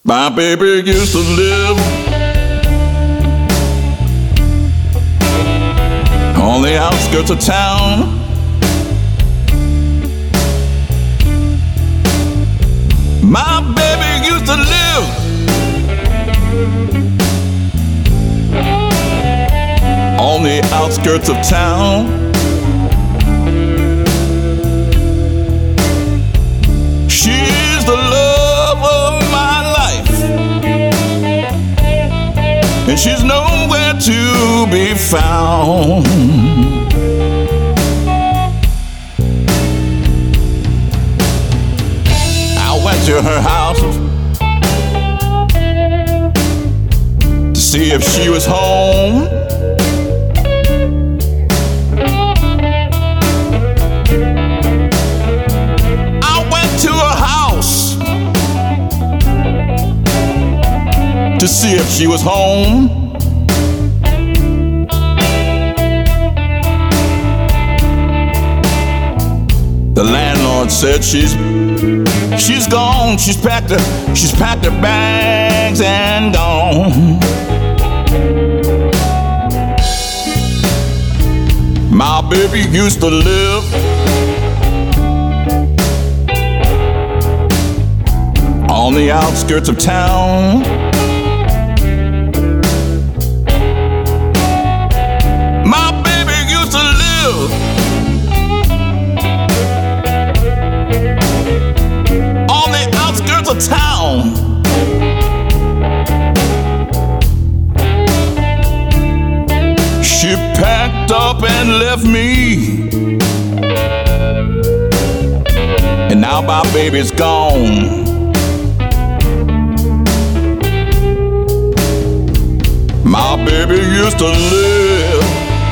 My baby used to live on the outskirts of town. My baby used to live on the outskirts of town. She's the love of my life, and she's nowhere to be found. I went to her house to see if she was home. To see if she was home. The landlord said she's gone. She's packed her bags and gone. My baby used to live on the outskirts of town. My baby used to live on the outskirts of town. She packed up and left me, and now my baby's gone. My baby used to live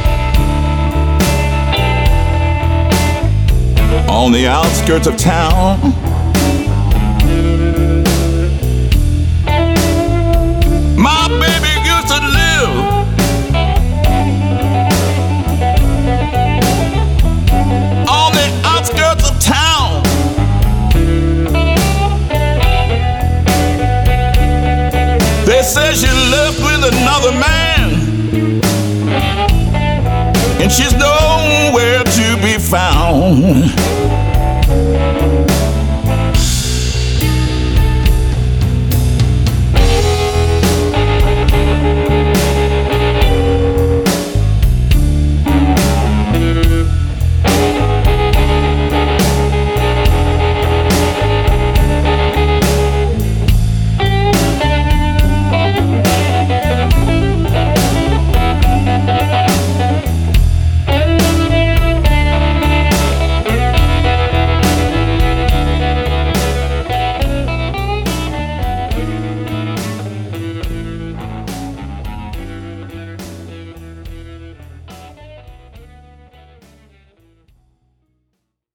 on the outskirts of town. My baby used to live on the outskirts of town. They say she left with another man, and she's nowhere to be found.